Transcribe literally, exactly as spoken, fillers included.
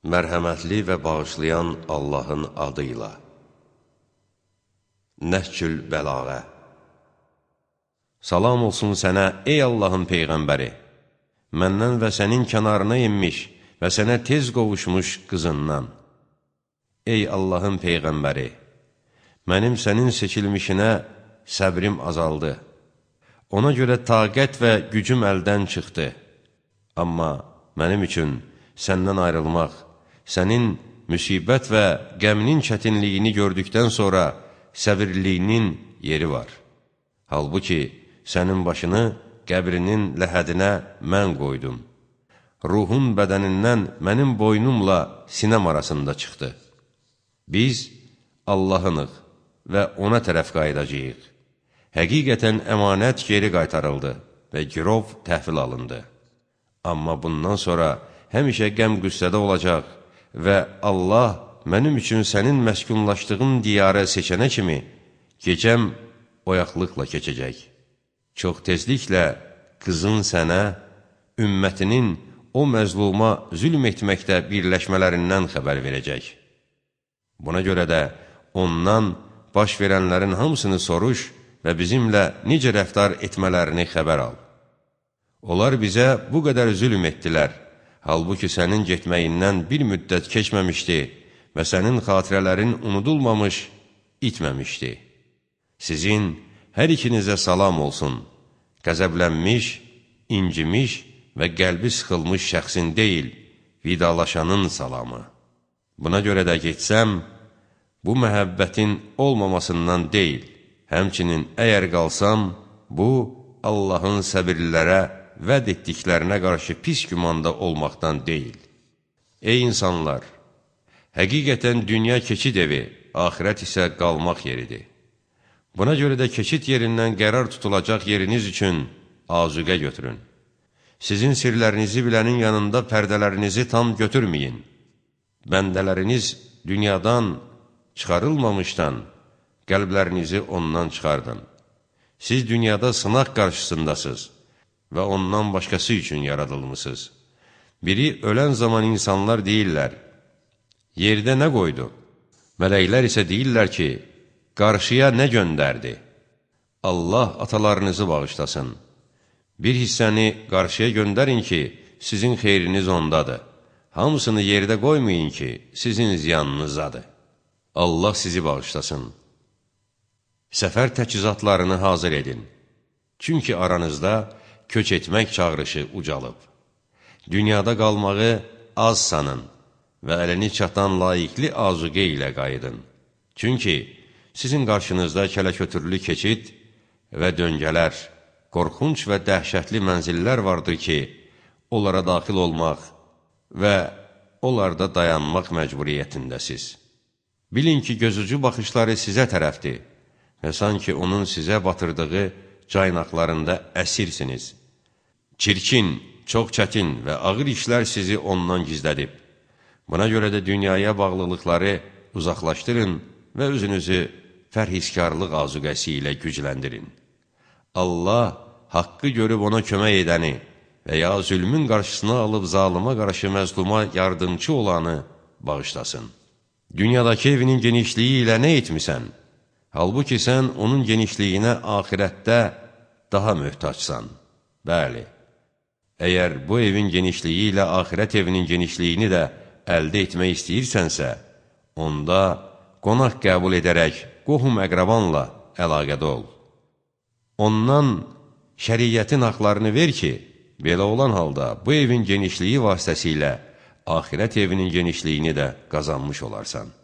Mərhəmətli və bağışlayan Allahın adıyla. Nəhcül Bəlağə. Salam olsun sənə, ey Allahın Peyğəmbəri! Məndən və sənin kənarına inmiş və sənə tez qovuşmuş qızından. Ey Allahın Peyğəmbəri! Mənim sənin seçilmişinə səbrim azaldı. Ona görə taqət və gücüm əldən çıxdı. Amma mənim üçün səndən ayrılmaq, sənin müsibət və qəminin çətinliyini gördükdən sonra səbirliyinin yeri var. Halbuki, sənin başını qəbrinin ləhədinə mən qoydum. Ruhun bədənindən mənim boynumla sinəm arasında çıxdı. Biz Allah'ınıq və ona tərəf qayıdacağıq. Həqiqətən əmanət geri qaytarıldı və girov təhvil alındı. Amma bundan sonra həmişə qəm-qüssədə olacaq və Allah mənim üçün sənin məskunlaşdığın diyarə seçənə kimi gecəm oyaqlıqla keçəcək. Çox tezliklə qızın sənə, ümmətinin o məzluma zülm etməkdə birləşmələrindən xəbər verəcək. Buna görə də ondan baş verənlərin hamısını soruş və bizimlə necə rəftar etmələrini xəbər al. Onlar bizə bu qədər zülm etdilər, halbuki sənin getməyindən bir müddət keçməmişdi və sənin xatirələrin unudulmamış, itməmişdi. Sizin hər ikinizə salam olsun, qəzəblənmiş, incimiş və qəlbi sıxılmış şəxsin deyil, vidalaşanın salamı. Buna görə də getsəm, bu məhəbbətin olmamasından deyil, həmçinin əgər qalsam, bu Allahın səbirlilərə vəd etdiklərinə qarşı pis gümanda olmaqdan deyil. Ey insanlar! Həqiqətən dünya keçid evi, axirət isə qalmaq yeridir. Buna görə də keçid yerindən qərar tutulacaq yeriniz üçün azuqə götürün. Sizin sirlərinizi bilənin yanında pərdələrinizi tam götürməyin. Bəndələriniz dünyadan çıxarılmamışdan qəlblərinizi ondan çıxardın. Siz dünyada sınaq qarşısındasınız və ondan başqası üçün yaradılmışsınız. Biri ölən zaman insanlar deyirlər, yerdə nə qoydu? Mələklər isə deyirlər ki, qarşıya nə göndərdi? Allah atalarınızı bağışlasın. Bir hissəni qarşıya göndərin ki, sizin xeyriniz ondadır. Hamısını yerdə qoymayın ki, sizin ziyanınızdadır. Allah sizi bağışlasın. Səfər təchizatlarını hazır edin. Çünki aranızda köç etmək çağrışı ucalıb. Dünyada qalmağı az sanın və əlini çatan layiqli azuqə ilə qayıdın. Çünki sizin qarşınızda kələkötürlü keçid və döngələr, qorxunc və dəhşətli mənzillər vardır ki, onlara daxil olmaq və onlarda dayanmaq məcburiyyətindəsiz. Bilin ki, gözücü baxışları sizə tərəfdir və sanki onun sizə batırdığı caynaqlarında əsirsiniz. Çirkin, çox çətin və ağır işlər sizi ondan gizlədib. Buna görə də dünyaya bağlılıqları uzaqlaşdırın və özünüzü fərhiskarlıq azuqəsi ilə gücləndirin. Allah haqqı görüb ona kömək edəni və ya zülmün qarşısına alıb zalıma qarşı məzluma yardımcı olanı bağışlasın. Dünyadakı evinin genişliyi ilə nə etmisən? Halbuki sən onun genişliyinə axirətdə daha möhtacsan. Bəli, əgər bu evin genişliyi ilə axirət evinin genişliyini də əldə etmək istəyirsənsə, onda qonaq qəbul edərək qohum əqrabanla əlaqədə ol. Ondan şəriyyətin haqlarını ver ki, belə olan halda bu evin genişliyi vasitəsilə axirət evinin genişliyini də qazanmış olarsan.